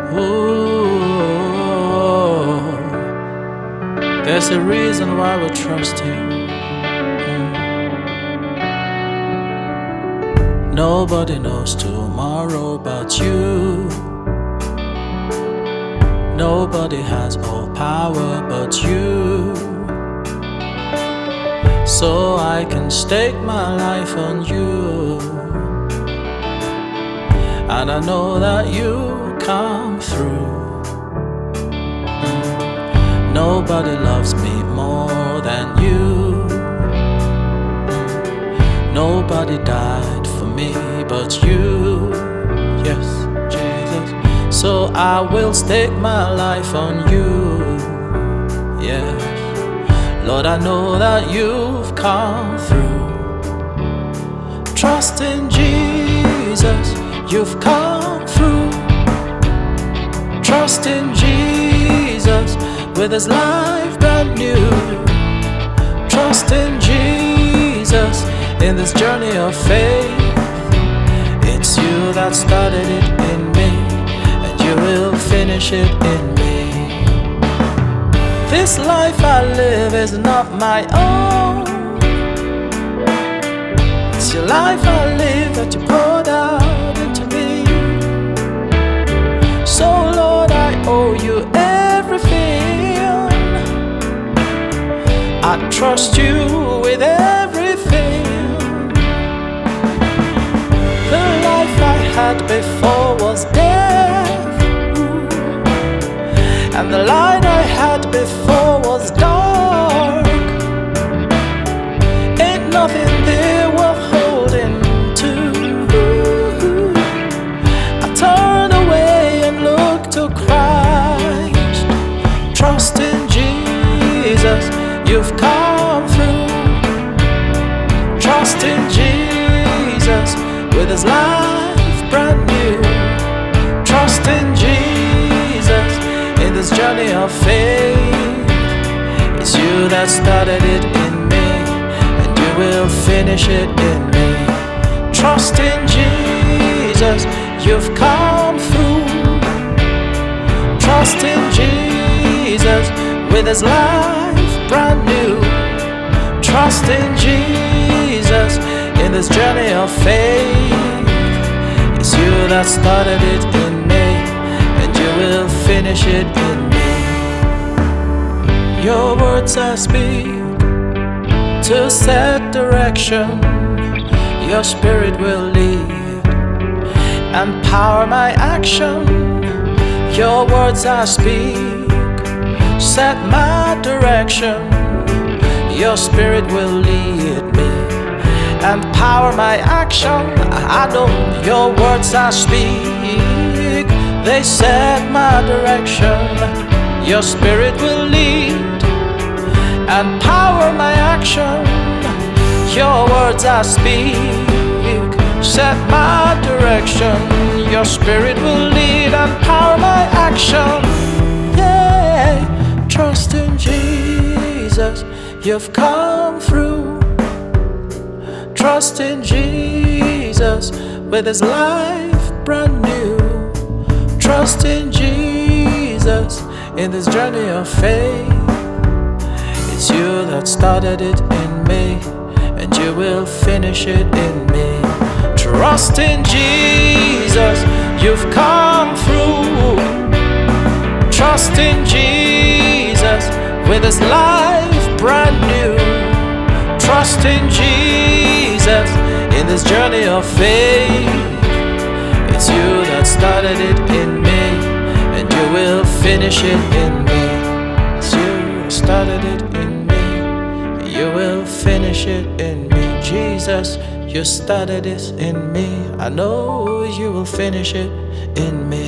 Ooh, there's a reason why we trust Him. Nobody knows tomorrow but you. Nobody has all power but you. So I can stake my life on you, and I know that you come through. Nobody loves me more than you. Nobody died for me but you. Yes, Jesus. So I will stake my life on you. Yes, Lord, I know that you've come through. Trust in Jesus, you've come through. Trust in Jesus, with His life brand new. Trust in Jesus, in this journey of faith. It's you that started it in me, and you will finish it in me. This life I live is not my own. It's your life I live that you poured out into me. So Lord, I owe you everything. I trust you with everything. The life I had before was death, and the light I had before was dark. Ain't nothing there worth holding to. I turn away and look to Christ. Trust in Jesus, you've come through. Trust in Jesus, with His life brand new. Trust in Jesus, in this journey of faith. It's you that started it in me, and you will finish it in me. Trust in Jesus, you've come through. Trust in Jesus, with His life brand new. Trust in Jesus, in this journey of faith. It's you that started it in me, and you will finish it in me. Your words I speak to set direction. Your Spirit will lead and power my action. Your words I speak set my direction. Your Spirit will lead me and power my action. I know your words I speak, they set my direction. Your Spirit will lead and power my action. Your words I speak set my direction. Your Spirit will lead and power my action. Yeah, trust in Jesus, you've come through. Trust in Jesus, with His life brand new. Trust in Jesus, in this journey of faith. It's you that started it in me, and you will finish it in me. Trust in Jesus, you've come through. Trust in Jesus, with His life brand new. Trust in Jesus, in this journey of faith. It's you that started it in me, and you will finish it in me. It's you that started it in me, and you will finish it in me. Jesus, you started this in me. I know you will finish it in me.